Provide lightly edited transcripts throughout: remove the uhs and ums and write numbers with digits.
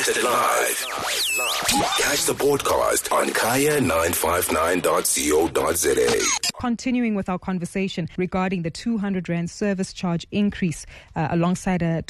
Broadcasted live. Catch the podcast on kaya959.co.za. Continuing with our conversation regarding the 200 Rand service charge increase alongside a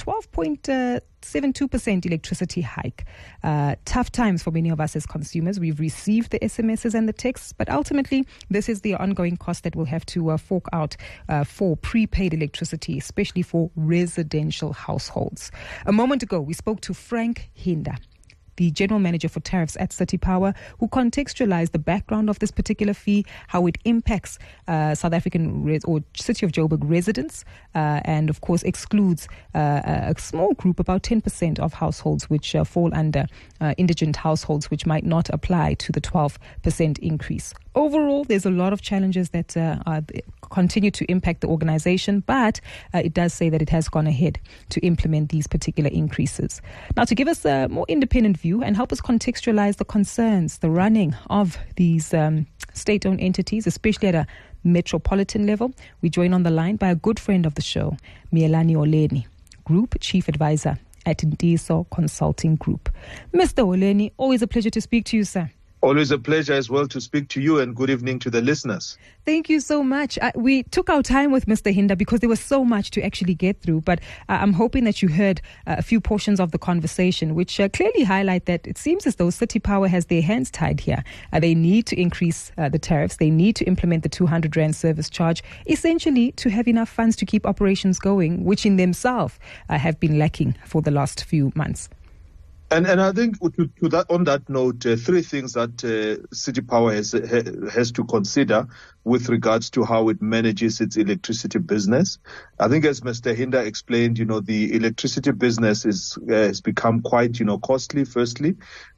12.72% electricity hike. Tough times for many of us as consumers. We've received the SMSs and the texts, but ultimately this is the ongoing cost that we'll have to fork out for prepaid electricity, especially for residential households. A moment ago, we spoke to Frank Hinda, the General Manager for Tariffs at City Power, who contextualized the background of this particular fee, how it impacts South African or City of Joburg residents, and of course excludes a small group, about 10% of households which fall under indigent households, which might not apply to the 12% increase. Overall, there's a lot of challenges that continue to impact the organization, but it does say that it has gone ahead to implement these particular increases. Now, to give us a more independent view and help us contextualize the concerns, the running of these state-owned entities, especially at a metropolitan level, we join on the line by a good friend of the show, Mielani Oleni, Group Chief Advisor at Ndiso Consulting Group. Mr. Oleni, always a pleasure to speak to you, sir. Always a pleasure as well to speak to you, and good evening to the listeners. Thank you so much. We took our time with Mr. Hinda because there was so much to actually get through, but I'm hoping that you heard a few portions of the conversation which clearly highlight that it seems as though City Power has their hands tied here. They need to increase the tariffs. They need to implement the 200 Rand service charge, essentially to have enough funds to keep operations going, which in themselves have been lacking for the last few months. And I think to that, on that note, three things that City Power has to consider with regards to how it manages its electricity business. I think, as Mr. Hinda explained, the electricity business has become quite, costly. Firstly,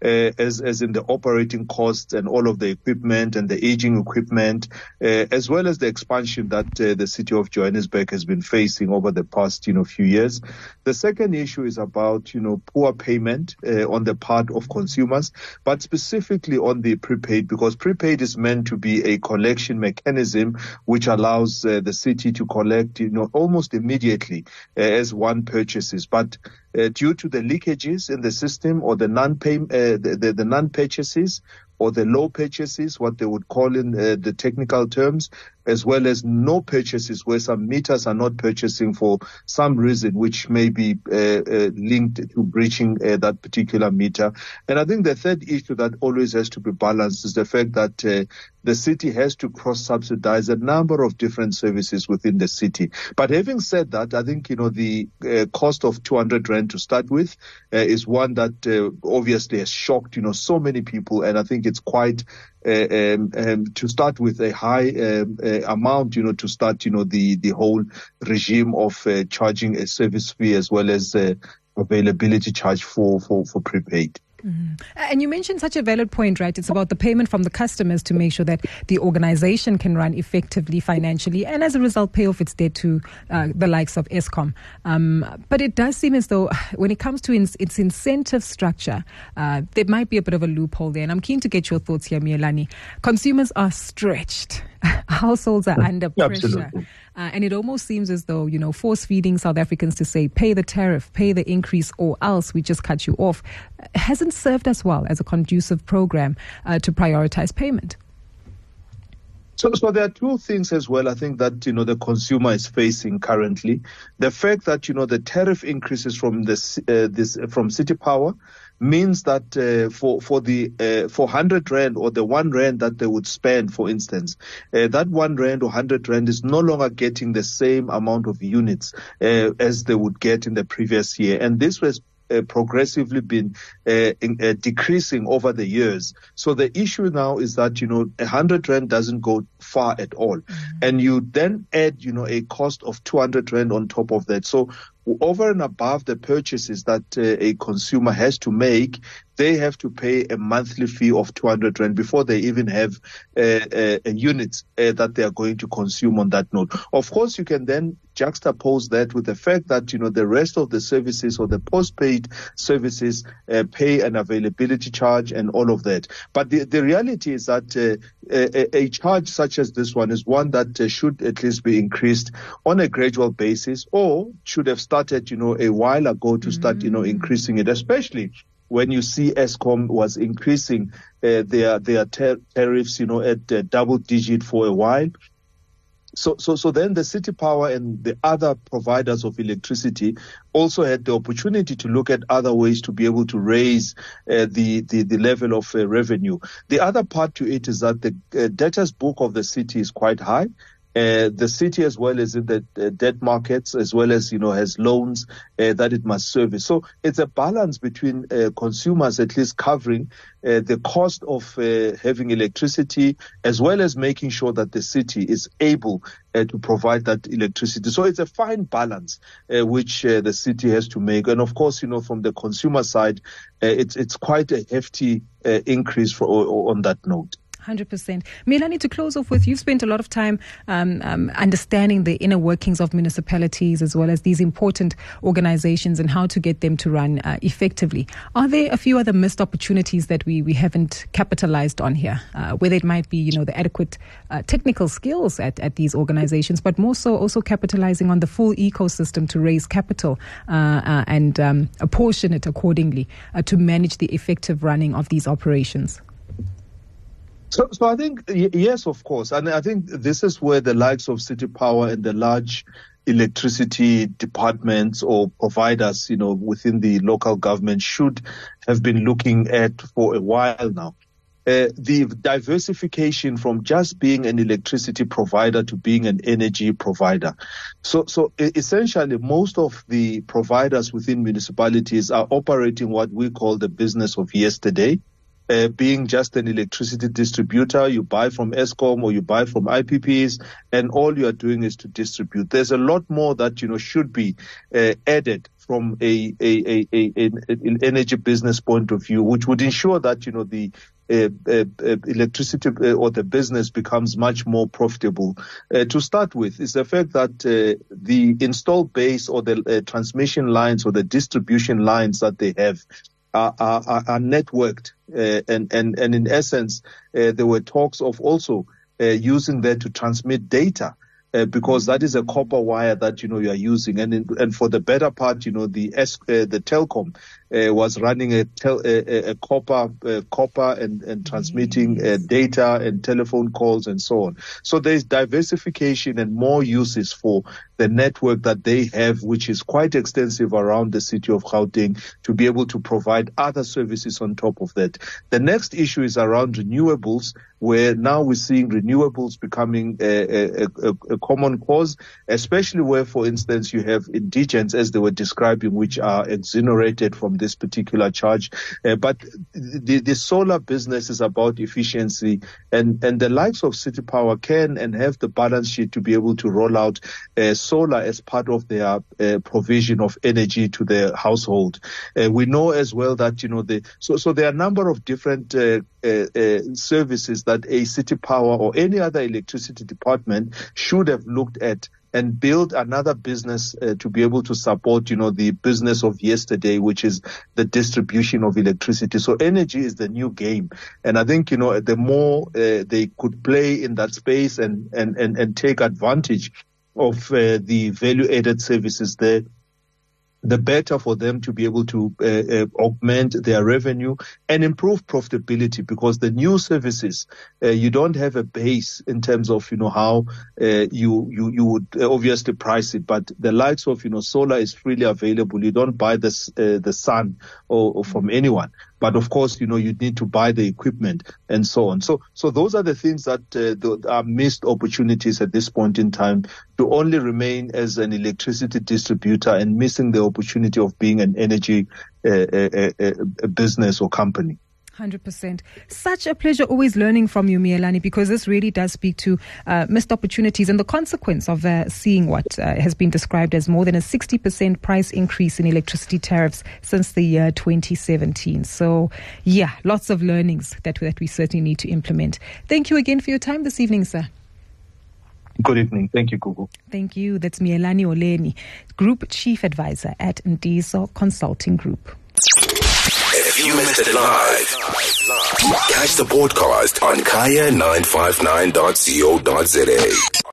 as in the operating costs and all of the equipment and the aging equipment, as well as the expansion that the city of Johannesburg has been facing over the past, few years. The second issue is about, poor payment on the part of consumers, but specifically on the prepaid, because prepaid is meant to be a collection mechanism which allows the city to collect, almost immediately as one purchases. But due to the leakages in the system or the non-purchases or the low purchases, what they would call in the technical terms, as well as no purchases where some meters are not purchasing for some reason which may be linked to breaching that particular meter. And I think the third issue that always has to be balanced is the fact that the city has to cross-subsidize a number of different services within the city. But having said that, I think, the cost of 200 Rand to start with is one that obviously has shocked, so many people. And I think it's quite to start with a high amount, to start, the whole regime of charging a service fee as well as availability charge for prepaid. Mm-hmm. And you mentioned such a valid point, right? It's about the payment from the customers to make sure that the organization can run effectively financially and as a result pay off its debt to the likes of Eskom. But it does seem as though when it comes to its incentive structure, there might be a bit of a loophole there. And I'm keen to get your thoughts here, Mielani. Consumers are stretched. Households are under pressure. Absolutely. And it almost seems as though, force-feeding South Africans to say, pay the tariff, pay the increase, or else we just cut you off, hasn't served us well as a conducive program to prioritize payment. So there are two things as well, I think, that, the consumer is facing currently. The fact that, the tariff increases from from City Power means that for 100 Rand or the 1 Rand that they would spend, for instance, that 1 Rand or 100 Rand is no longer getting the same amount of units as they would get in the previous year. And this was progressively been decreasing over the years. So the issue now is that, 100 Rand doesn't go far at all. Mm-hmm. And you then add, a cost of 200 Rand on top of that. So over and above the purchases that a consumer has to make, they have to pay a monthly fee of 200 Rand before they even have a unit that they are going to consume on that note. Of course, you can then juxtapose that with the fact that, the rest of the services or the postpaid services pay an availability charge and all of that. But the reality is that a charge such as this one is one that should at least be increased on a gradual basis, or should have started, a while ago to start, increasing it, especially when you see Eskom was increasing their tariffs, at double digit for a while. So then the City Power and the other providers of electricity also had the opportunity to look at other ways to be able to raise the level of revenue. The other part to it is that the debtors book of the city is quite high. The city, as well as in the debt markets, as well as, has loans that it must service. So it's a balance between consumers at least covering the cost of having electricity, as well as making sure that the city is able to provide that electricity. So it's a fine balance which the city has to make. And of course, from the consumer side, it's quite a hefty increase on that note. 100%. Mealani, to close off with, you've spent a lot of time understanding the inner workings of municipalities as well as these important organizations and how to get them to run effectively. Are there a few other missed opportunities that we haven't capitalized on here, whether it might be, the adequate technical skills at these organizations, but more so also capitalizing on the full ecosystem to raise capital and apportion it accordingly to manage the effective running of these operations? So I think, yes, of course. And I think this is where the likes of City Power and the large electricity departments or providers, within the local government should have been looking at for a while now. The diversification from just being an electricity provider to being an energy provider. So essentially, most of the providers within municipalities are operating what we call the business of yesterday. Being just an electricity distributor, you buy from Eskom or you buy from IPPs, and all you are doing is to distribute. There's a lot more that should be added from an energy business point of view, which would ensure that the electricity or the business becomes much more profitable. To start with, is the fact that the installed base or the transmission lines or the distribution lines that they have are networked, and in essence, there were talks of also using that to transmit data, because that is a copper wire that you are using, and for the better part, the Telkom was running a copper and transmitting data and telephone calls and so on. So there's diversification and more uses for the network that they have, which is quite extensive around the city of Gauteng, to be able to provide other services on top of that. The next issue is around renewables, where now we're seeing renewables becoming a common cause, especially where, for instance, you have indigents, as they were describing, which are exonerated from this particular charge. But the solar business is about efficiency, and the likes of City Power can and have the balance sheet to be able to roll out solar as part of their provision of energy to their household. We know as well that, so there are a number of different services that a City Power or any other electricity department should have looked at and build another business to be able to support, the business of yesterday, which is the distribution of electricity. So energy is the new game. And I think, the more they could play in that space and take advantage of the value-added services there, the better for them to be able to augment their revenue and improve profitability, because the new services, you don't have a base in terms of, how you would obviously price it. But the likes of, solar is freely available. You don't buy the sun or from anyone. But of course, you need to buy the equipment and so on. So those are the things that are missed opportunities at this point in time, to only remain as an electricity distributor and missing the opportunity of being an energy business or company. 100%. Such a pleasure always learning from you, Mealani, because this really does speak to missed opportunities and the consequence of seeing what has been described as more than a 60% price increase in electricity tariffs since the year 2017. So, lots of learnings that we certainly need to implement. Thank you again for your time this evening, sir. Good evening. Thank you, Gugu. Thank you. That's Mealani Oleni, Group Chief Advisor at Ndiso Consulting Group. If you missed it live, catch the podcast on kaya959.co.za.